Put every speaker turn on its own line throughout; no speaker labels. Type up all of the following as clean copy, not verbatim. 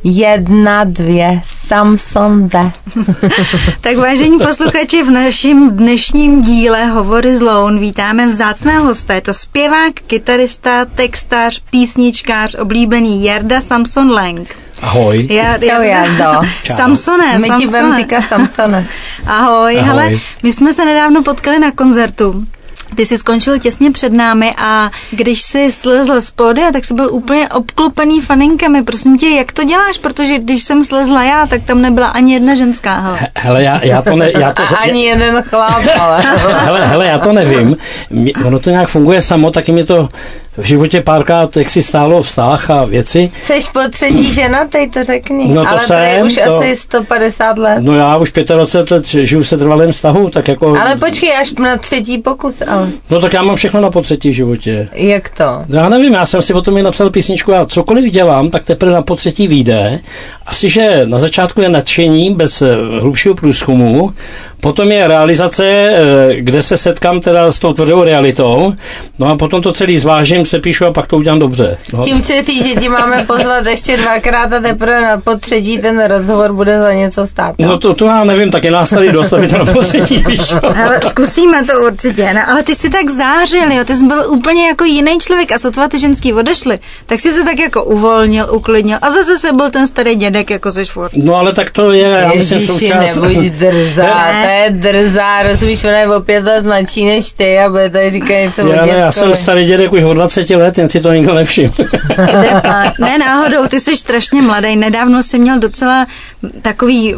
1, 2, Samson jde.
Tak vážení posluchači, v našem dnešním díle Hovory z Loun vítáme vzácného hosta. Je to zpěvák, kytarista, textář, písničkář, oblíbený Jarda Samson Lang.
Ahoj.
Čau, Jardo.
Samsone.
My ti budeme říkat Samsone.
Ahoj. Hele, my jsme se nedávno potkali na koncertu. Ty jsi skončil těsně před námi a když jsi slezl z pódia, tak jsi byl úplně obklopený faninkami. Prosím tě, jak to děláš? Protože když jsem slezla já, tak tam nebyla ani jedna ženská.
Hele,
Ani jeden chlap, ale.
Hele, já to nevím. Ono to nějak funguje samo, taky mi to v životě párkrát jak si stálo vztah a věci.
Jseš po třetí žena, teď to řekni.
No to
ale tady už asi 150 let.
No já už 25 let žiju se trvalém vztahu, tak jako.
Ale počkej, až na třetí pokus, ale.
No tak já mám všechno na potřetí v životě.
Jak to?
Já nevím, já jsem si o tom i napsal písničku, já cokoliv dělám, tak teprve na potřetí vyjde. Asi, že na začátku je nadšení bez hlubšího průzkumu, potom je realizace, kde se setkám teda s tou tvrdou realitou, no a potom to celý zvážím, sepíšu a pak to udělám dobře. No.
Tím chci říct, že ti máme pozvat ještě 2krát a teprve na potřetí ten rozhovor bude za něco stát.
No to já nevím, tak je nás tady dost, aby to na potřetí vyšlo.
Ale zkusíme to určitě, no, ale ty jsi tak zářil, jo, ty jsi byl úplně jako jiný člověk a sotva ty ženský odešly, tak jsi se tak jako uvolnil, uklidnil a zase se byl ten starý dědek, jako seš furt.
No ale tak to je, já myslím
součást. Nebuď drzá, to je drzá, rozumíš, ona je o 5 let mladší než ty a bude tady říkat něco o dětkovi.
Já jsem starý dědek už od 20 let, jen si to nikdo nevšiml.
Ne náhodou, ty jsi strašně mladý, nedávno jsi měl docela takový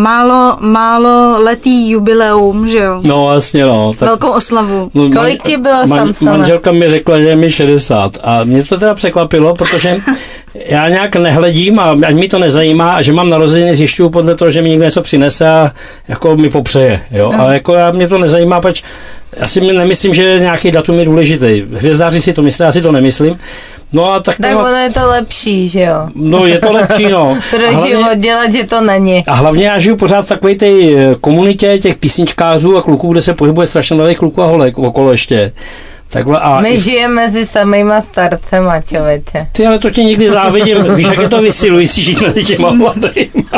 málo letý jubileum, že jo?
No jasně, no.
Tak velkou oslavu.
No, kolik ti bylo Samsona?
Manželka mi řekla, že je mi 60 a mě to teda překvapilo, protože já nějak nehledím a ať mi to nezajímá a že mám narozeniny zjišťuju podle toho, že mi někdo něco přinese a jako mi popřeje, jo. A jako mě to nezajímá, pač já si nemyslím, že nějaký datum je důležitý. Hvězdáři si to myslí, já si to nemyslím. No a tak
ono je to lepší, že jo?
No je to lepší, no.
Pro život dělat, že to není.
A hlavně já žiju pořád v takové té komunitě těch písničkářů a kluků, kde se pohybuje strašně mladých kluků a holek okolo ještě. Takhle, a
my žijeme mezi samýma starcema, člověče.
Ty, ale to tě někdy závidím. Víš, jak je to vysilující žít mezi těma mladýma.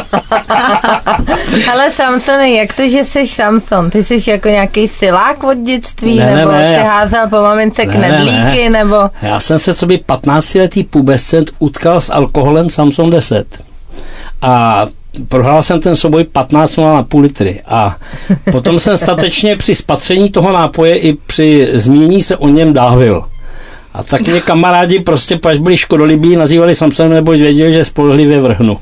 Ale Samsone, jak to, že jsi Samson? Ty jsi jako nějaký silák od dětství? Nebo jsi házel po mamince knedlíky? Nebo...
Já jsem se sobě 15letý pubescent utkal s alkoholem Samson 10. A prohrál jsem ten souboj 15,5 litry a potom jsem statečně při spatření toho nápoje i při zmínění se o něm dávil. A tak mě kamarádi prostě, až byli škodolibí, nazývali Samsonem, nebo věděli, že spolehlivě vrhnu.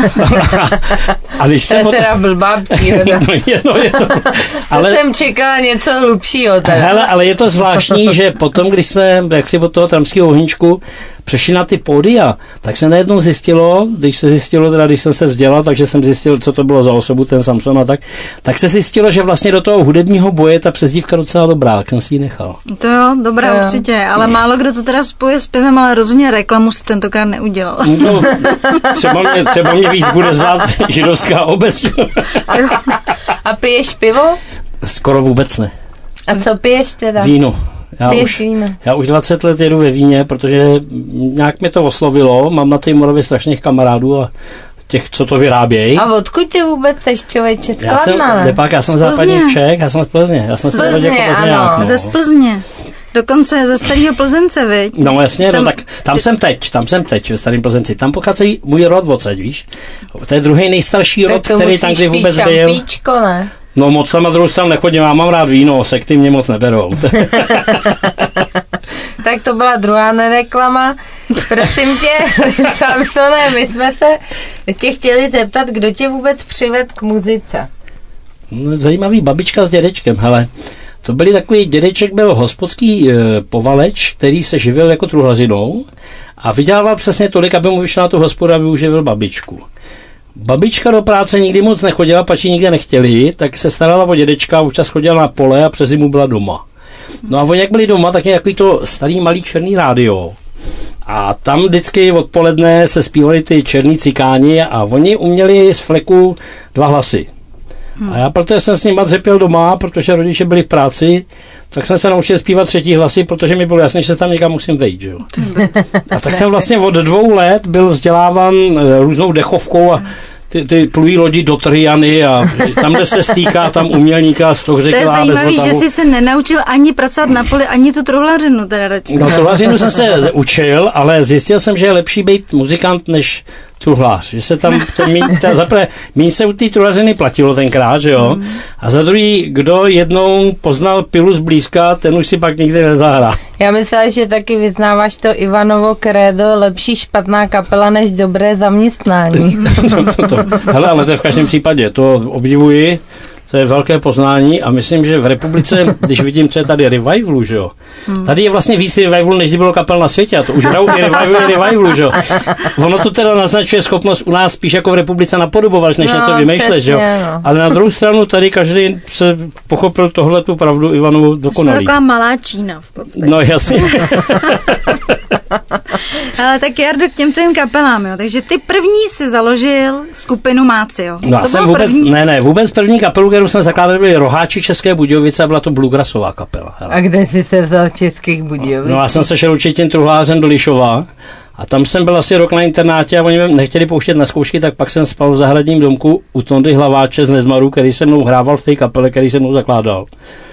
A když
to je teda blbá příhoda.
Ale
jsem čekala něco hlubšího.
Hele, ale je to zvláštní, že potom, když jsme, jak si od toho tramského ohníčku přešli na ty pódia, tak se najednou zjistilo, když jsem se vzdělal, takže jsem zjistil, co to bylo za osobu, ten Samson a tak se zjistilo, že vlastně do toho hudebního boje ta přezdívka docela dobrá, jak jsem si ji nechal.
To jo, dobrá určitě, ale málo kdo to teda spojuje s pivem, ale rozhodně reklamu si tentokrát neudělal.
No, třeba mě víc bude zvát židovská obec.
A piješ pivo?
Skoro vůbec ne.
A co piješ teda?
Víno.
Já
už 20 let jedu ve víně, protože nějak mě to oslovilo, mám na té Moravě strašných kamarádů a těch, co to vyrábějí.
A odkud ty vůbec seš, člověče, z Kladna?
Já jsem západní Čech, já jsem z Plzně. Já jsem z
Plzně, ano.
No. Ze Plzně. Dokonce ze starého Plzence, viď?
No jasně, tak tam jsem teď ve starém Plzenci. Tam pochází můj rod odsaď, víš? To je druhý nejstarší rod, který tam kdy vůbec byl.
Šampíčko, ne?
No moc tam na druhou stranu nechodím, já mám rád víno, sekty mě moc neberou.
Tak to byla druhá nereklama. Prosím tě, Samsone, my jsme se tě chtěli zeptat, kdo tě vůbec přivedl k muzice?
No, zajímavý babička s dědečkem, hele. To byli takový, dědeček byl hospodský povaleč, který se živil jako truhlazinou a vydělával přesně tolik, aby mu vyšel na tu hospodu, aby uživil babičku. Babička do práce nikdy moc nechodila, pač ji nikde nechtěli, tak se starala o dědečka, občas chodila na pole a přes zimu byla doma. No a oni jak byli doma, tak nějaký to starý malý černý rádio. A tam vždycky odpoledne se zpívali ty černý cikáni a oni uměli z fleku 2 hlasy. A já, protože jsem s nima dřepěl doma, protože rodiče byli v práci, tak jsem se naučil zpívat třetí hlasy, protože mi bylo jasné, že se tam někam musím vejít. Že jo? A tak jsem vlastně od 2 let byl vzděláván různou dechovkou a ty plují lodi do Triany a tam, kde se stýká, tam umělníka z toho řekla.
To je zajímavý, že jsi se nenaučil ani pracovat na poli, ani tu truhlarinu teda radši.
No truhlarinu jsem se učil, ale zjistil jsem, že je lepší být muzikant než truhlář, že se tam míň se u té truhlařiny platilo tenkrát, že jo? A za druhý, kdo jednou poznal pilu zblízka, ten už si pak nikdy nezahrá.
Já myslela, že taky vyznáváš to Ivanovo krédo, lepší špatná kapela než dobré zaměstnání.
Hele, ale to je v každém případě, to obdivuji, to je velké poznání a myslím, že v republice, když vidím, co je tady revivalu, že jo, tady je vlastně víc revivalu, než bylo kapel na světě a to už hrajou i revivalu, že jo. Ono to teda naznačuje schopnost u nás spíš jako v republice napodobovat, než něco vymýšlet, že jo. No. Ale na druhou stranu tady každý se pochopil tohletu pravdu Ivanovu dokonalý.
To je taková malá Čína v podstatě.
No jasně.
Ale tak Jardo, k těm tvým kapelám, jo. Takže ty první si založil skupinu Mácio.
No já jsem vůbec první kapelu, kterou jsem zakládal, byli Roháči České Budějovice a byla to bluegrassová kapela. Hele.
A kde jsi se vzal Českých Budějovic?
No já jsem se šel učit tím truhlářem do Lišova a tam jsem byl asi rok na internátě a oni mě nechtěli pouštět na zkoušky, tak pak jsem spal v zahradním domku u Tondy Hlaváče z Nezmaru, který se mnou hrával v té kapele, který se mnou zakládal.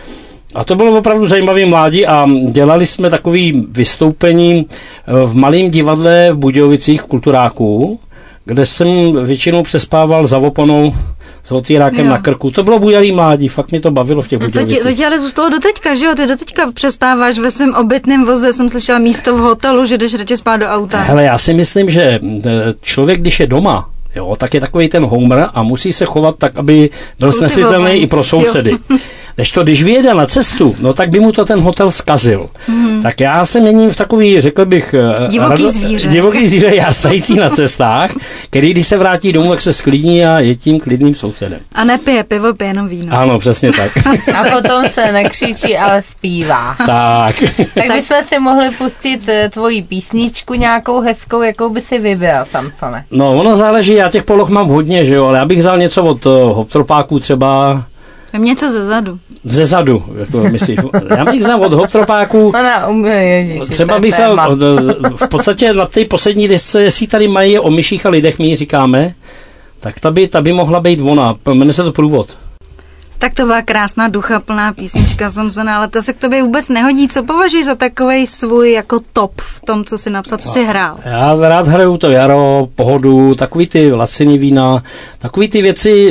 A to bylo opravdu zajímavý mládí a dělali jsme takový vystoupení v malém divadle v Budějovicích v Kulturáku, kde jsem většinou přespával za oponou s otvírákem na krku. To bylo budělý mládí, fakt mě to bavilo v těch Budějovicích.
To ti ale zůstalo doteďka, že jo? Ty doteďka přespáváš ve svém obytném voze, jsem slyšela místo v hotelu, že jdeš radši spát do auta.
Hele, já si myslím, že člověk, když je doma, jo, tak je takový ten homer a musí se chovat tak, aby byl snesitelný i pro sousedy. Než to, když vyjede na cestu, no tak by mu to ten hotel zkazil. Tak já se měním v takový, řekl bych, divoký zvíře jásající na cestách, který když se vrátí domů, tak se sklidní a je tím klidným sousedem.
A nepije pivo, pije jenom víno.
Ano, přesně tak.
A potom se nekřičí, ale zpívá.
Tak.
Tak bychom si mohli pustit tvoji písničku nějakou hezkou, jakou by si vybral, Samsone.
No, ono záleží, já těch poloh mám hodně, že jo, ale já bych vzal něco od Hoptropáků třeba.
Mám něco ze zadu.
Ze zadu, jako myslíš. Já bych znal od Hoptropáků. Třeba bych vzal, v podstatě na té poslední desce, jestli tady mají o myších a lidech, my ji říkáme, tak ta by mohla být ona. Jmenuje se to Průvod.
Tak to byla krásná duchaplná písnička, Samsone, ale to se k tobě vůbec nehodí. Co považuješ za takovej svůj jako top v tom, co jsi napsal, co jsi hrál?
Já rád hraju to jaro, pohodu, takový ty laciný vína, takový ty věci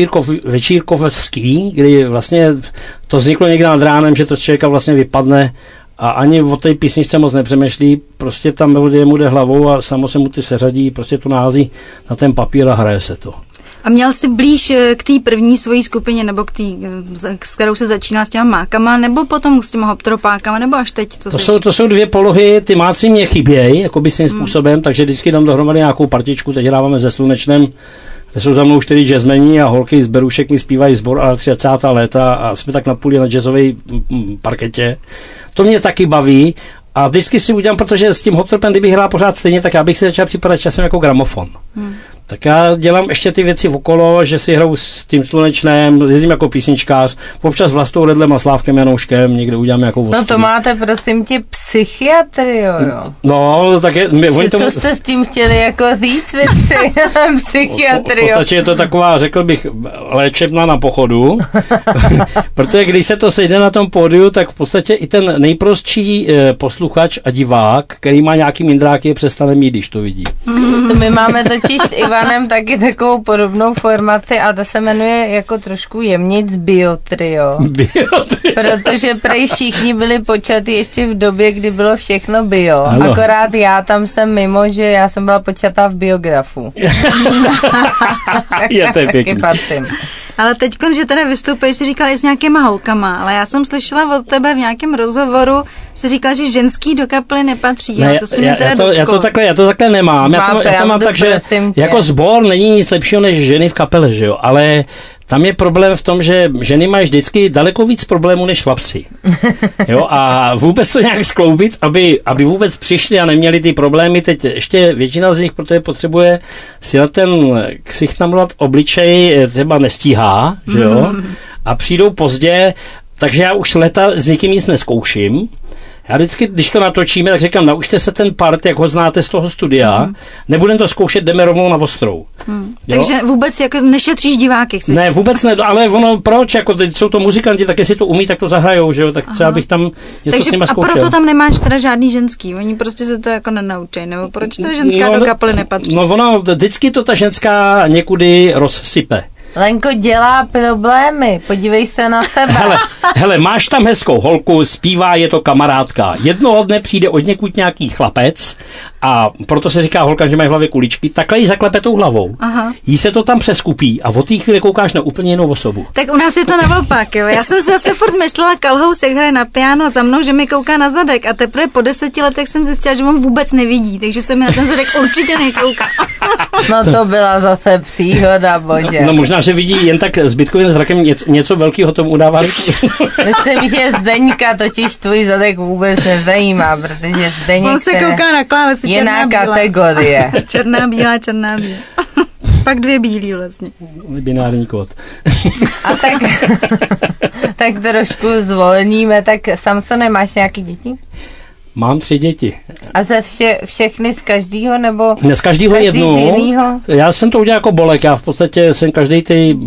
večírkovský, kdy vlastně to vzniklo někde nad ránem, že to z člověka vlastně vypadne a ani o té písničce moc nepřemýšlí, prostě tam melodie mu jde hlavou a samo se mu ty seřadí, prostě to nahází na ten papír a hraje se to.
A měl jsi blíž k té první svojí skupině, nebo k té, s kterou se začínal s těma mákama, nebo potom s těma Hoptropákama, nebo až teď?
To jsou dvě polohy, ty máci mě chybějí, jakoby svým způsobem, takže vždycky dám dohromady nějakou partičku, teď hráváme se Slunečnem, kde jsou za mnou 4 jazzmeni a holky z Berušek mi zpívají sbor a 30. léta a jsme tak napůli na jazzové parketě. To mě taky baví. A vždycky si udělám, protože s tím Hoptropem, kdybych hrál pořád stejně, tak já bych si začal připadat časem jako gramofon. Tak já dělám ještě ty věci okolo, že si hraju s tím Slunečnem, jezdím jako písničkář, občas Vlastou Redlem a Slávkem Janouškem, někde udělám nějakou vostu.
No to máte, prosím tě, psychiatrii, jo?
No, tak je...
Co jste s tím chtěli jako říct, vy tři psychiatrii?
V podstatě je to taková, řekl bych, léčebna na pochodu, protože když se to sejde na tom pódiu, tak v podstatě i ten nejprostší posluchač a divák, který má nějaký mindráky, přestane mít, když to vidí.
My máme totiž s Ivanem taky takovou podobnou formaci a ta se jmenuje jako trošku jemnic Biotrio. Protože prej všichni byli počatý ještě v době, kdy bylo všechno bio. Ano. Akorát já tam jsem mimo, že já jsem byla počatá v biografu.
To je pěkný.
Ale teď, že teda vystupuješ, jsi říkala i s nějakýma holkama, ale já jsem slyšela od tebe v nějakém rozhovoru, jsi říkala, že ženský do kapely nepatří.
Ne, já to takhle nemám. Já to mám tak, že jako sbor není nic lepšího než ženy v kapele, že jo, ale tam je problém v tom, že ženy mají vždycky daleko víc problémů než chlapci. Jo, a vůbec to nějak skloubit, aby vůbec přišli a neměli ty problémy. Teď ještě většina z nich, protože potřebuje si na ten ksicht namlovat obličej, třeba nestíhá, že jo, a přijdou pozdě, takže já už leta s nikým nic neskouším. Já vždycky, když to natočíme, tak říkám, naučte se ten part, jak ho znáte z toho studia, nebudem to zkoušet, jdeme rovnou na ostrou.
Takže vůbec jako nešetříš diváky?
Ne, vůbec ne, ale ono, proč, jako teď jsou to muzikanti, tak jestli to umí, tak to zahrajou, že jo, tak třeba bych tam něco s nima zkoušel.
A proto tam nemáš teda žádný ženský, oni prostě se to jako nenaučí, nebo proč to ženská do kapely nepatří?
No ono, vždycky to ta ženská někudy rozsype.
Lenko dělá problémy, podívej se na sebe.
Hele, máš tam hezkou holku, zpívá, je to kamarádka. Jednoho dne přijde odněkud nějaký chlapec a proto se říká holka, že má v hlavě kuličky, takhle jí zaklepe tou hlavou. Aha. Jí se to tam přeskupí a od té chvíli koukáš na úplně jinou osobu.
Tak u nás je to naopak, jo. Já jsem si zase furt myslela, Kalhouse, jak hraje na piano za mnou, že mi kouká na zadek a teprve po 10 letech jsem zjistila, že on vůbec nevidí, takže se mi na ten zadek určitě nekouká.
No to byla zase příhoda, bože.
No možná, že vidí jen tak zbytkovým zrakem něco velkého tomu udává.
Myslím, že Zdeňka totiž tvůj zadek vůbec nezajímá, protože Zdeněk
on se kouká na klávesi
jiná kategorie.
Černá, bílá. Pak 2 bílí vlastně.
Binární kód.
A tak trošku zvolníme, tak Samsone, máš nějaký děti?
Mám 3 děti.
A ze všechny z každého, nebo
ne, z každého jednu. Já jsem to udělal jako Bolek, já v podstatě jsem každý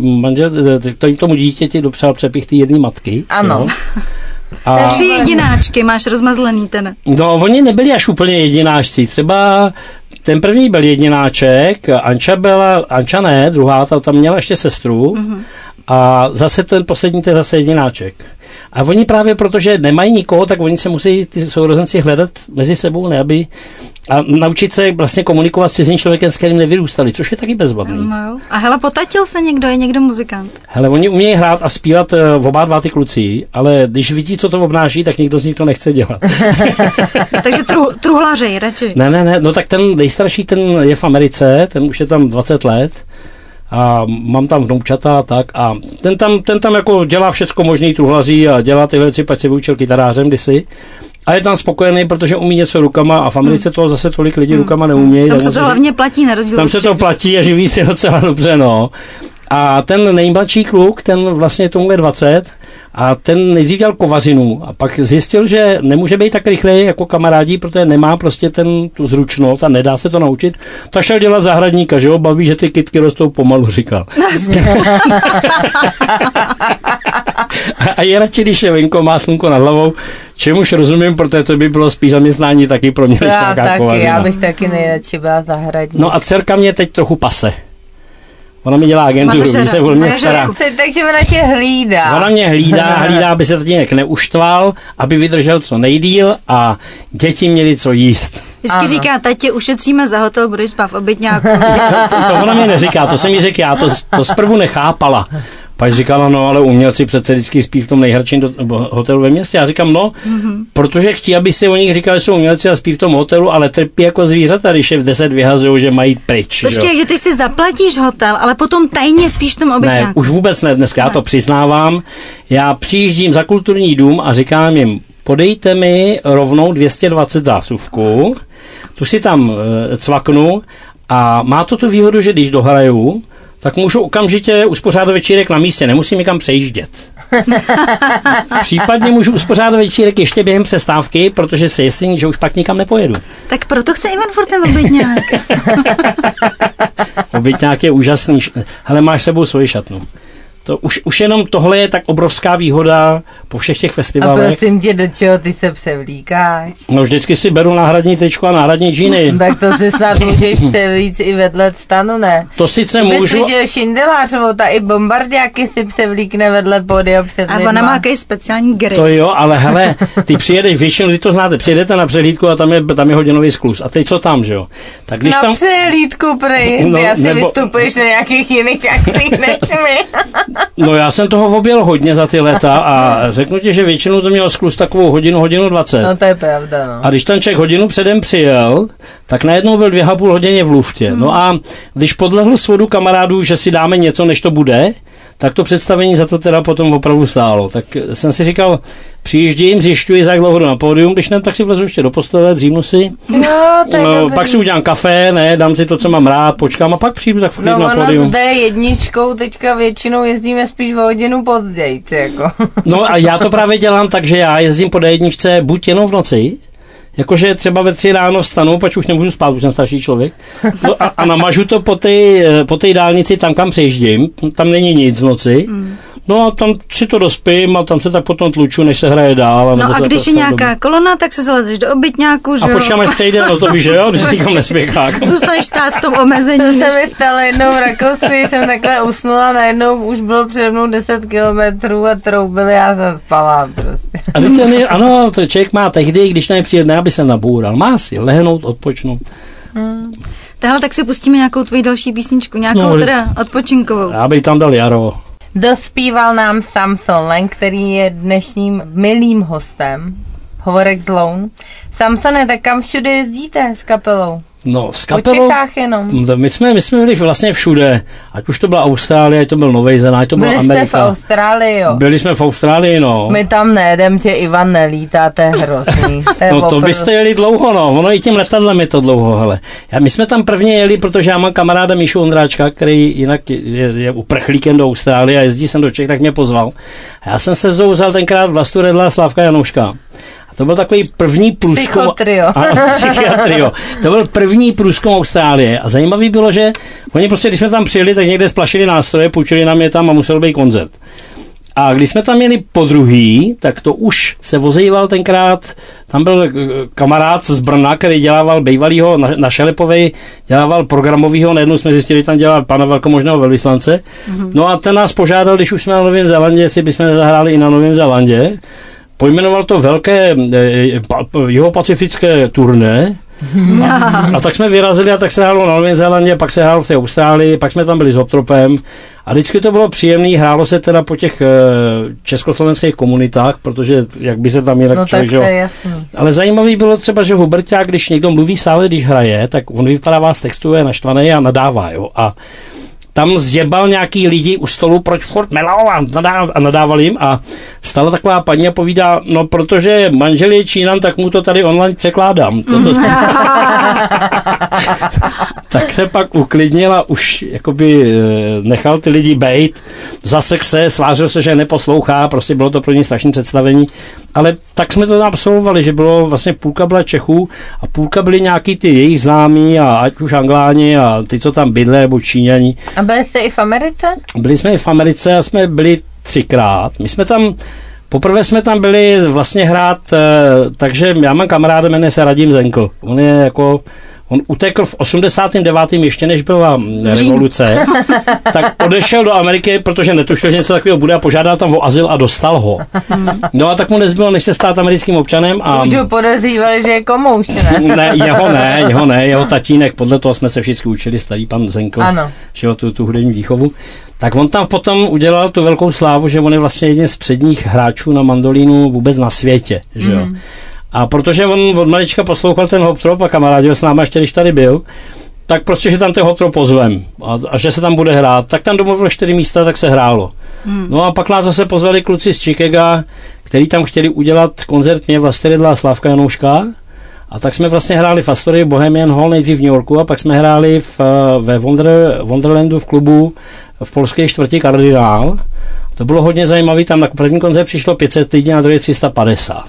tomu dítěti dopřál přepich ty jedné matky.
Ano.
A
3 jedináčky, máš rozmazlený ten.
No, oni nebyli až úplně jedináčci. Třeba ten první byl jedináček, Anča ne, druhá, tam měla ještě sestru. A zase ten poslední, to je zase jedináček. A oni právě protože nemají nikoho, tak oni se musí ty sourozenci hledat mezi sebou, ne, aby a naučit se vlastně komunikovat s cizím člověkem, s kterým nevyrůstali, což je taky bezvadný.
No. A hele, potatil se někdo, je někdo muzikant?
Hele, oni umějí hrát a zpívat oba dva ty kluci, ale když vidí, co to obnáší, tak nikdo z nich to nechce dělat.
Takže truhlařej radši.
Ne, no tak ten nejstarší, ten je v Americe, ten už je tam 20 let. A mám tam vnoučata a ten tam jako dělá všecko možný, truhlaří a dělá ty věci, pak se vyučil kytarářem kdysi. A je tam spokojený, protože umí něco rukama a v Americe toho zase tolik lidí rukama neumějí.
Tam se to hlavně platí, na rozdíl.
Tam se to platí a živí si docela dobře, no. A ten nejmladší kluk, ten vlastně tomu je 20 a ten nejdřív dělal kovařinu a pak zjistil, že nemůže být tak rychlej jako kamarádi, protože nemá prostě tu zručnost a nedá se to naučit. Tak šel dělat zahradníka, že jo, baví, že ty kytky rostou pomalu, říkal. A je radši, když je venko, má slunko nad hlavou, čemuž rozumím, protože to by bylo spíš zaměstnání taky pro mě, než nějaká kovařina.
Já bych taky nejradši byla zahradník.
No a dcerka mě teď trochu pase. Ona mi dělá agenturu, když se o mě stará.
Takže ona tě hlídá.
Ona mě hlídá, aby se tatínek neuštval, aby vydržel co nejdýl a děti měly co jíst.
Vždycky říká, tati, ušetříme za hotel, budeš spát v obytňáku.
To ona mě neříká, to jsem jí řekl já, to zprvu nechápala. Pak říkala, no ale umělci přece vždycky spí v tom nejhradším hotelu ve městě. Já říkám, no, protože chtějí, aby si o nich říkali, že jsou umělci a spí v tom hotelu, ale trpí jako zvířata, když je v 10 vyhazují, že mají pryč.
Počkej, že ty si zaplatíš hotel, ale potom tajně spíš v tom obytňáku.
Ne, už vůbec ne, dneska já to přiznávám. Já přijíždím za kulturní dům a říkám jim, podejte mi rovnou 220 zásuvku, tu si tam cvaknu a má to tu výhodu, že když dohraju, tak můžu okamžitě uspořádat večírek na místě, nemusím nikam přejíždět. Případně můžu uspořádat večírek ještě během přestávky, protože se jistím, že už pak nikam nepojedu.
Tak proto chce Ivan furt ten obytňák.
Obytňák je úžasný. Hele, máš s sebou svoji šatnu. To už jenom tohle je tak obrovská výhoda po všech těch festivalech.
A prosím tě, do čeho ty se převlíkáš?
No vždycky si beru náhradní tričko a náhradní džíny.
Tak to si snad můžeš převlíct i vedle stanu, ne?
To sice
můžu.
Bys
viděl Šindelářovou, ta i bombardiáky si převlíkne vedle pódia před lidma.
A ona má jaký speciální grip.
To jo, ale hele, ty přijedeš, většinou ty to znáte, přijedete na přehlídku a tam je hodinový skluz. A teď co tam, že jo? Tak když
na
tam...
přehlídku, prej, ty asi vystupuješ na nějakých jiných akcích než my.
No já jsem toho objel hodně za ty léta a řeknu ti, že většinou to mělo skluz takovou hodinu 20.
No to je pravda, no.
A když ten člověk hodinu předem přijel, tak najednou byl 2,5 hodiny v luftě. No a když podlehl svodu kamarádů, že si dáme něco, než to bude, tak to představení za to teda potom opravdu stálo. Tak jsem si říkal, přijíždím, zjišťuji, za jak dlouho na pódium, když ne, tak si vlezu ještě do postele, dřímnu si. Pak si udělám kafe, dám si to, co mám rád, počkám a pak přijdu tak na pódium.
No zde jedničkou teďka většinou jezdíme spíš o hodinu později, jako.
No a já to právě dělám tak, že já jezdím po D1 buď jenom v noci, jakože třeba ve 3 ráno vstanu, pač už nemůžu spát, už jsem starší člověk, no a namažu to po té dálnici tam, kam přejiždím, tam není nic v noci, no a tam si to dospím a tam se tak potom tluču, než se hraje dál.
No a když je nějaká kolona, tak se zalezeš do obytňáku, že jo?
A počkám, až přejde, no to víš, že jo, když si nikam nespěchá.
Zůstaneš stát v tom omezení.
To se mi stalo jednou v Rakousku, jsem takhle usnula, najednou už bylo přede mnou 10 kilometrů a troubili, já jsem spala prostě.
Ano, to člověk má tehdy, když nepřijede, aby se naboural. Má si lehnout, odpočnout.
Tahle, tak si pustíme nějakou tvoji další písničku, nějakou teda odpočinkovou.
Já bych tam dal Jaro.
Dospíval nám Samson Lang, který je dnešním milým hostem. Hovorek z Loun. Samsone, tak kam všude jezdíte s kapelou?
No, s kapelou,
po Čechách jenom.
My jsme byli vlastně všude, ať už to byla Austrálie, ať to byl Nový Zéland, ať to byla Amerika.
Byli jste v Austrálii, jo?
Byli jsme v Austrálii, no.
My tam nejedem, že Ivan nelítá, to je hrozný.
To byste jeli dlouho, no. Ono i tím letadlem je to dlouho, hele. My jsme tam prvně jeli, protože já mám kamaráda Míšu Ondráčka, který jinak je uprchlíkem do Austrálie a jezdí sem do Čech, tak mě pozval. A já jsem se vzal tenkrát Vlastu Redla a Slávka Janouška. A to byl takový první průzkum. Psychiatrio. To byl první průzkum Austrálie. A zajímavý bylo, že oni prostě, když jsme tam přijeli, tak někde splašili nástroje, půjčili nám je tam a musel být koncert. A když jsme tam jeli po druhý, tak to už se vozejval tenkrát, tam byl kamarád z Brna, který dělával bývalýho na Šelepovej, dělával programovýho, najednou jsme zjistili, tam dělal pana velkomožného velvyslance. No a ten nás požádal, když už jsme na Novém Zélandě, jestli bychom nezahráli i na Novém Zélandě. Pojmenoval to velké jihopacifické turné. A tak jsme vyrazili a tak se hrálo na Novém Zélandě, pak se hrálo v té Austrálii, pak jsme tam byli s Hoptropem a vždycky to bylo příjemné, hrálo se teda po těch československých komunitách, protože jak by se tam jinak člověk, že. Ale zajímavý bylo třeba, že Huberťák, když někdo mluví sále, když hraje, tak on vypadává z textu, je naštvaný a nadává, jo. A tam zjebal nějaký lidi u stolu, proč furt melou a nadával jim a vstala taková paní a povídá, no protože manžel je Čínan, tak mu to tady online překládám. Tak se pak uklidnil a už jakoby nechal ty lidi bejt, zasek se, svářil se, že neposlouchá, prostě bylo to pro ně strašné představení, ale tak jsme to absolvovali, že bylo vlastně půlka byla Čechů a půlka byli nějaký ty jejich známí a ať už Angláni a ty, co tam bydlí, nebo Číňani.
A byli jste i v Americe?
Byli jsme i v Americe a jsme byli 3krát. My jsme tam, poprvé jsme tam byli vlastně hrát, takže já mám kamaráda, jmenuje se Radim Zenkl. On utekl v 89. ještě než byla revoluce, tak odešel do Ameriky, protože netušil, že něco takového bude a požádal tam o azyl a dostal ho. No a tak mu nezbylo, než se stát americkým občanem. A
už ho podezřívali, že je komouš, ne?
Jeho tatínek, podle toho jsme se všichni učili, starý pan Zenkl, že jo, tu hudební výchovu. Tak on tam potom udělal tu velkou slávu, že on je vlastně jeden z předních hráčů na mandolínu vůbec na světě, že jo. A protože on od malička poslouchal ten Hoptrop a kamarádil s náma ještě, když tady byl, tak prostě, že tam ten Hoptrop pozvem a že se tam bude hrát, tak tam domluvil 4 místa, tak se hrálo. No a pak nás zase pozvali kluci z Chicaga, který tam chtěli udělat koncertně Vlasty Redla a Slávka Janouška. A tak jsme vlastně hráli v Astorii Bohemian Hall nejdřív v New Yorku a pak jsme hráli ve Wonderlandu v klubu v polské čtvrti Kardinál. To bylo hodně zajímavé, tam na první koncert přišlo 500 lidí, na druhý 350.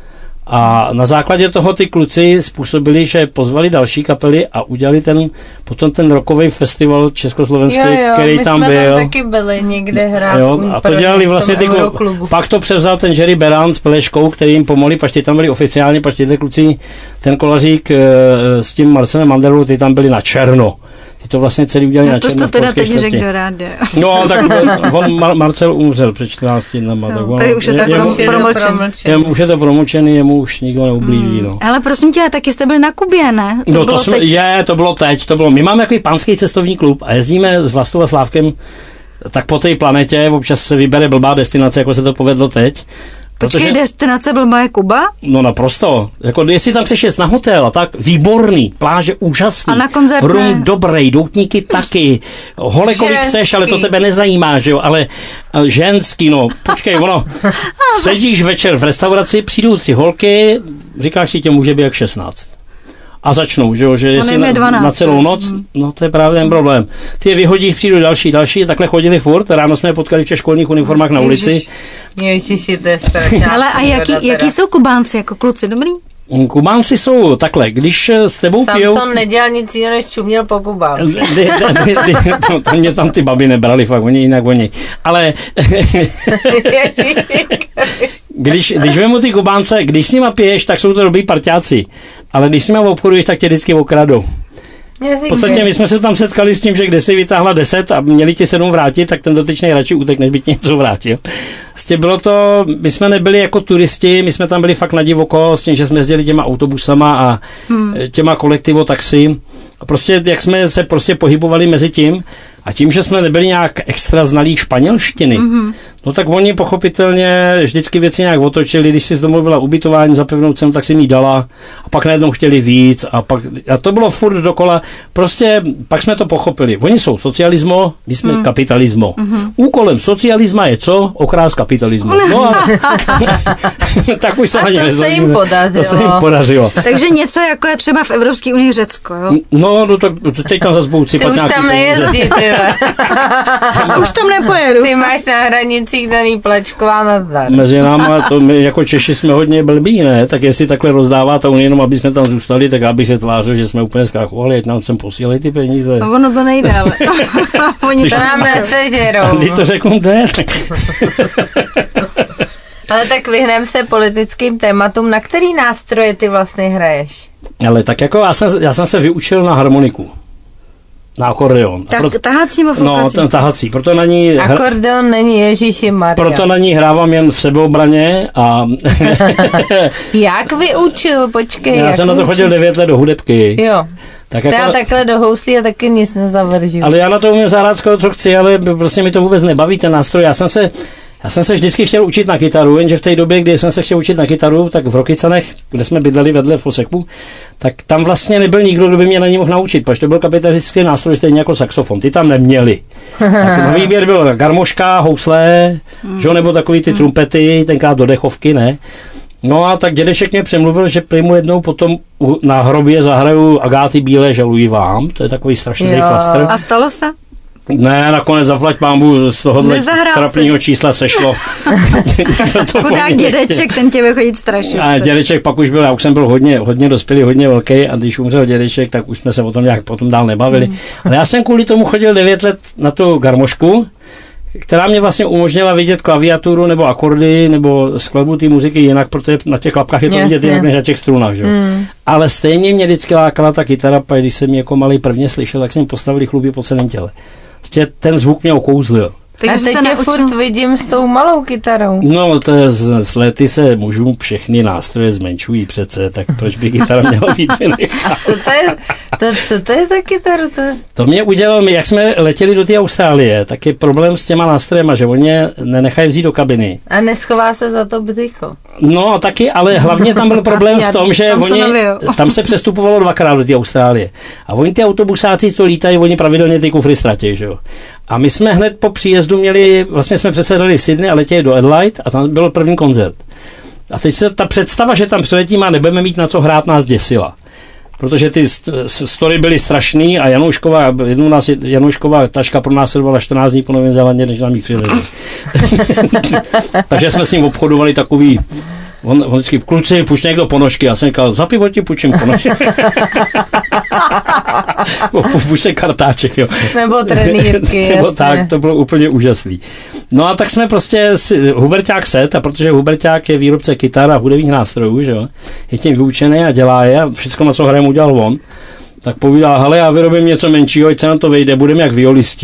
A na základě toho ty kluci způsobili, že pozvali další kapely a udělali potom ten rockový festival československý, který tam byl.
My jsme tam taky byli někde hrát.
A to dělali vlastně pak to převzal ten Jerry Beran s Peleškou, který jim pomohli, pač ty tam byli oficiálně, pač ty kluci, ten Kolařík s tím Marcelem Mandelou, ty tam byli na černo. Ty to vlastně celý udělali na černo.
To teda teď řekl do rádia.
No, tak Marcel umřel před 14 dnama.
Tak už je to promlčený.
Už je to promlčený, jemu už nikdo neublíží. No.
Ale prosím tě, taky jste byli na Kubě, ne?
To bylo teď. My máme takový pánský cestovní klub a jezdíme s Vlastou a Slávkem tak po té planetě, občas se vybere blbá destinace, jako se to povedlo teď.
Počkej, destinace byl moje Kuba?
No naprosto. Jako, jestli tam chceš jet na hotel a tak, výborný, pláže úžasný.
A na koncert
rum dobrý, doutníky taky. Hole kolik chceš, ale to tebe nezajímá, že jo, ale ženský, no, počkej, ono, sedíš večer v restauraci, přijdou 3 holky, říkáš si, tě může být jak 16. A začnou, že jo, že jestli na celou noc, no to je právě ten problém. Ty je vyhodíš, přijdu další, takhle chodili furt, ráno jsme je potkali v těch školních uniformách na ulici.
Ježiši, to je strašná.
Ale a jaký jsou Kubánci, jako kluci, dobrý?
Kubánci jsou takhle, když s tebou pijou...
Samson nedělal nic jiného, než čuměl po Kubánci.
Mě tam ty baby nebrali, fakt, oni. Ale... Když vemu ty Kubánce, když s nima piješ, tak jsou to dobrý parťáci. Ale když s nima obchoduješ, tak tě vždycky okradou. V podstatě my jsme se tam setkali s tím, že kde si vytáhla 10 a měli ti 7 vrátit, tak ten dotyčný radši utek, než by ti něco vrátil. Bylo to, my jsme nebyli jako turisti, my jsme tam byli fakt na divoko, s tím, že jsme jezdili těma autobusama a těma kolektivo taxi. A prostě, jak jsme se prostě pohybovali mezi tím, a tím, že jsme nebyli nějak extra znalí španělštiny, no tak oni pochopitelně vždycky věci nějak otočili, když si domluvila ubytování za pevnou cenu, tak si mi dala a pak najednou chtěli víc a to bylo furt dokola. Prostě pak jsme to pochopili. Oni jsou socialismo, my jsme kapitalismo. Úkolem socialisma je co? Okrást kapitalismu. No a tak už se ani nezlomíme. To se jim podařilo.
Takže něco jako je třeba v Evropské unii Řecko, jo?
No tak teď tam zase budou sypat nějaký
peníze. Ty už tam nejezdí,
už tam nepojedu.
Ty máš na hranicích daný plačková nazdar.
Mezi náma, to my jako Češi jsme hodně blbí, ne? Tak jestli takhle rozdává to jenom, aby jsme tam zůstali, tak abych se tvářil, že jsme úplně zkrachovali, ať nám sem posílají ty peníze.
No ono to nejde, ale
oni to nám nesežerou.
Když to řeknu, ne, tak...
Ale tak vyhneme se politickým tématům. Na který nástroje ty vlastně hraješ?
Ale tak jako já jsem se vyučil na harmoniku. Na akordeon.
Tahací nebo
flukací? No, tahací. Proto na ní...
Akordeon není Ježíšimarja.
Proto na ní hrávám jen v sebeobraně a...
Jak vyučil? Počkej.
Já jsem na to chodil 9 let do hudebky.
Jo. Tak jako, já takhle do houslí a taky nic nezavržím.
Ale já na to umím zahrát skoro, co chci, ale prostě mi to vůbec nebaví, ten nástroj. Já jsem se vždycky chtěl učit na kytaru, jenže v té době, kdy jsem se chtěl učit na kytaru, tak v Rokycanech, kde jsme bydleli vedle v Foseku, tak tam vlastně nebyl nikdo, kdo by mě na ní mohl naučit, protože to byl kapitalistický nástroj stejně jako saxofon. Ty tam neměli. Tak na výběr byl garmoška, housle, že, nebo takový ty trumpety, tenkrát do dechovky, ne. No a tak dědeček mě přemluvil, že prý mu jednou potom na hrobě zahraju Agáty Bílé žaluji vám, to je takový strašný flastr.
A stalo se?
Ne, nakonec zaplať pánbu z tohohle trapného čísla sešlo.
Chudák dědeček, ten tě bude chodit strašně.
A dědeček pak už byl, já už jsem byl hodně dospělý, hodně velký a když umřel dědeček, tak už jsme se o tom nějak potom dál nebavili. Ale já jsem kvůli tomu chodil 9 let na tu garmošku, která mě vlastně umožnila vidět klaviaturu nebo akordy nebo skladbu té muziky jinak, protože na těch klapkách je to vidět jinak než na těch strunách. Že? Ale stejně mě vždycky lákala ta kytara, když jsem ji jako malý prvně slyšel, tak jsem postavili chluby po celém těle. Ten zvuk mě okouzlil.
A teď tě furt vidím s tou malou kytarou.
No, to je, s lety se mužům všechny nástroje zmenšují přece, tak proč by kytara měla být vynechá?
Co to je za kytaru?
To mě udělal, jak jsme letěli do té Austrálie, tak je problém s těma nástrojema, že oni nenechají vzít do kabiny.
A neschová se za to břicho.
No, taky, ale hlavně tam byl problém v tom, že tam se přestupovalo 2krát do té Austrálie. A oni ty autobusáci, co lítají, oni pravidelně ty kufry ztratí, že jo. A my jsme hned po příjezdu vlastně jsme přesedali v Sydney a letěli do Adelaide a tam byl první koncert. A teď se ta představa, že tam přiletíme a nebudeme mít na co hrát, nás děsila. Protože ty story byly strašný a Janoušková taška pronásledovala 14 dní po Novém Zélandě, než nám ji přivezli. Takže jsme s ním obchodovali takový. On vždycky, kluci, půjč někdo ponožky. Já jsem říkal, za pivo ti půjčím ponožky. Půjč se kartáček, jo.
Nebo trenýrky,
Nebo tak, to bylo úplně úžasný. No a tak jsme prostě Huberťák set, a protože Huberťák je výrobce kytar a hudebních nástrojů, že jo, je tím vyučený a dělá je, a všechno, na co hrajeme, udělal on, tak povídal, hele, já vyrobím něco menšího, ať se na to vejde, budeme jak violistí.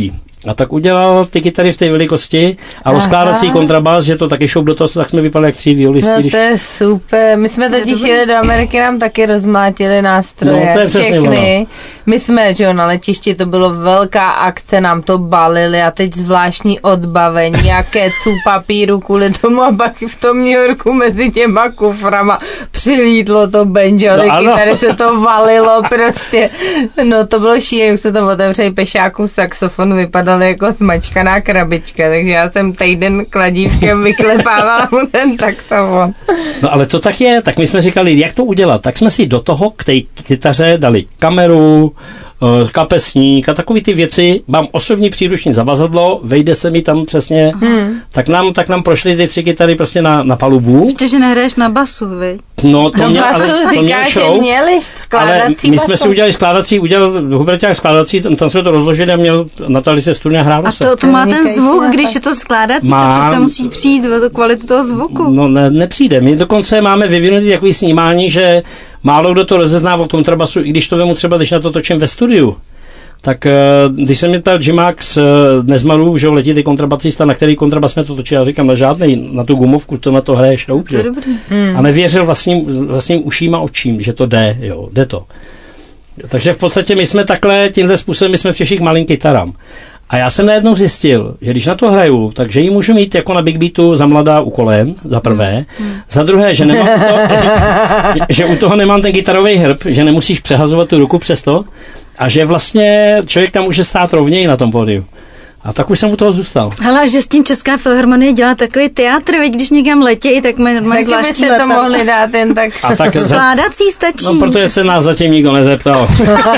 A tak udělal ty kytary v té velikosti a rozkládací kontrabas, že to taky šoup do toho, tak jsme vypadali jak 3 violisti.
No to je super. My jsme totiž jeli do Ameriky, nám taky rozmlátili nástroje.
No, to je
všechny. My jsme, že jo, na letišti, to bylo velká akce, nám to balili a teď zvláštní odbavení a keců papíru kvůli tomu a pak v tom New Yorku mezi těma kuframa přilítlo to banjo, tady se to valilo prostě. No to bylo šílené, už se to otevřeli pešáků saxofonu, vypadaly jako smačkaná krabička, takže já jsem týden kladívkem vyklepávala mu ten taktofon.
No ale to tak je, tak my jsme říkali, jak to udělat, tak jsme si do toho k té kytaře dali kameru, kapesník a takový ty věci, mám osobní příruční zavazadlo, vejde se mi tam přesně, tak nám prošly ty 3 kytary prostě na palubu.
Ještě, že nehraješ na basu, viď?
No to měl, ale to měl show,
měli skládací
my jsme si udělali skládací, udělal Huberťák skládací, tam jsme to rozložili a měl Natálie se studně hrálo se.
A to má ten zvuk, když je to skládací, to přece musí přijít o kvalitu toho zvuku.
No nepřijde, my dokonce máme vyvinutý takový snímání, že málo kdo to rozezná od kontrabasu, i když to vemu třeba, když na to točím ve studiu. Tak když jsem mě ptal Jimax Nezmaru, že letí ty kontrabasista, na který kontrabas jsme to točili, já říkám, na žádnej, na tu gumovku, co na to hraje šroub, že? A nevěřil vlastním uším a očím, že to jde, jo, jde to. Takže v podstatě my jsme takhle, tímhle způsobem, my jsme přišli k malým kytarám. A já jsem najednou zjistil, že když na to hraju, takže ji můžu mít jako na Big Beatu za mladá u kolen, za prvé. Za druhé, že nemám že u toho nemám ten kytarový hrb, že nemusíš přehazovat tu ruku přes to a že vlastně člověk tam může stát rovněji na tom pódiu. A tak už jsem u toho zůstal.
Hele, že s tím Česká filharmonie dělá takový teátr, když někam letějí, tak mají zvláštní
to mohli dát jen tak.
A tak
skládací stačí.
No, protože se nás zatím nikdo nezeptal.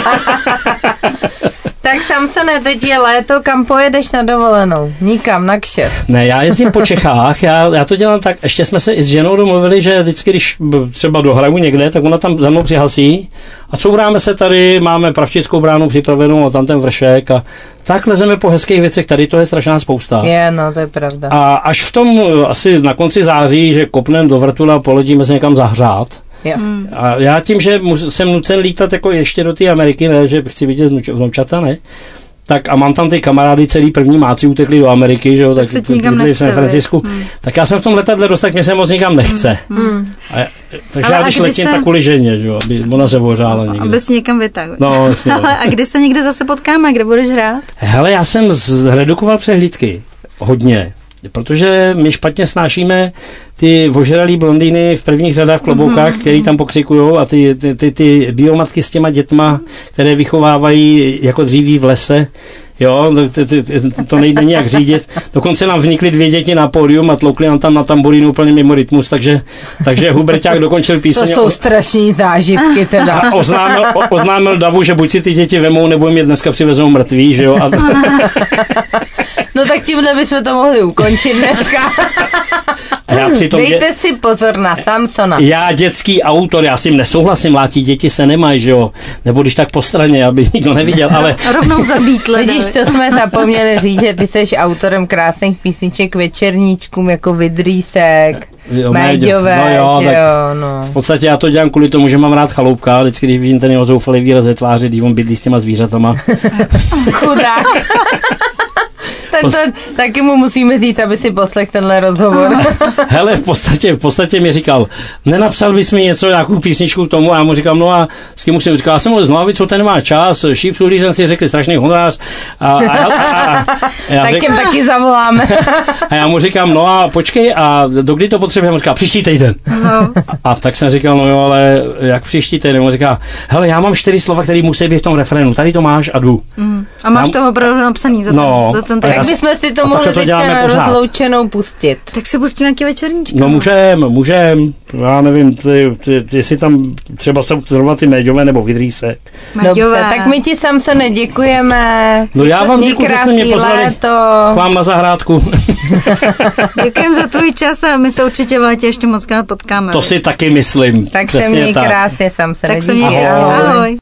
Tak Samsone, teď je léto, kam pojedeš na dovolenou? Nikam, na kšef.
Ne, já jezdím po Čechách, já to dělám tak, ještě jsme se i s ženou domluvili, že vždycky, když třeba dohraju někde, tak ona tam za mnou přihasí a couráme se tady, máme Pravčickou bránu připravenou a tam ten vršek a tak lezeme po hezkých věcech, tady to je strašná spousta.
No, to je pravda.
A až v tom asi na konci září, že kopneme do vrtule a poledíme se někam zahřát. A já tím, že jsem nucen lítat jako ještě do té Ameriky, ne, že chci vidět vnoučata, ne? Tak a mám tam ty kamarády, celý první máci utekli do Ameriky, že jo, tak
se ti nikam nechce,
v San Francisku. Tak já jsem v tom letadle dost, tak mě se moc nikam nechce. Takže já když letím, tak kvůli ženě, že jo, aby ona se ohřála někde.
Aby si někam vytáhl.
No, jasně.
Ale a kdy se někde zase potkáme, kde budeš hrát?
Hele, já jsem zredukoval přehlídky hodně. Protože my špatně snášíme ty ožralý blondýny v prvních řadách v kloboukách, který tam pokřikujou a ty biomatky s těma dětma, které vychovávají jako dříví v lese. Jo, to nejde nijak řídit. Dokonce nám vnikly 2 děti na pódium a tloukli nám tam na tamburínu úplně mimo rytmus, takže Huberťák dokončil píseň.
To jsou strašný zážitky teda.
A oznámil Davu, že buď si ty děti vemou, nebo jim je dneska přivezou mrtví, že jo.
No tak tímhle bychom to mohli ukončit dneska. Dejte si pozor na Samsona.
Já dětský autor, já s tím nesouhlasím, mlátí děti se nemají, že jo. Nebo když tak po straně, aby nikdo neviděl, ale...
Rovnou zabít lidé.
Vidíš, to jsme zapomněli říct, že ty seš autorem krásných písniček večerníčkům, jako Vydrýsek, Méďové,
no jo,
že jo, no.
V podstatě já to dělám kvůli tomu, že mám rád Chaloupka, vždycky, když vidím ten jeho zoufalý výraz ve tváři, když on bydlí s těma zvířatama.
Chudák. Taky mu musíme říct, aby si poslech tenhle rozhovor.
Hele, v podstatě mi říkal, nenapsal bys mi něco, nějakou písničku k tomu, a já mu říkám, no a s kým musím říkat, já jsem mluvil z Nohavic, co ten má čas, Šíp Sulířen si řekli strašný honorář.
Tak těm taky zavoláme.
A já mu říkám, no a počkej, a dokdy to potřebujeme? On říká, příští týden. No. A tak jsem říkal, no jo, ale jak příští týden? On říká, hele, já mám 4 slova, které musí být v tom refrénu, tady to máš a jdu.
A máš to opravdu napsaný za ten
tak bychom si to mohli teďka na rozloučenou pustit.
Tak si pustíme nějaký večerníčky.
No můžem, já nevím, ty si tam třeba jsou zrovna ty Méďové nebo Vydrýsek.
Dobře, tak my ti Samsone děkujeme.
No já vám děkuji, že jste mě pozvali k vám na zahrádku.
Děkujem za tvůj čas a my se určitě v létě ještě moc krát potkáme.
To si taky myslím.
Tak se měj krásně, Samsone.
Tak se měj, ahoj.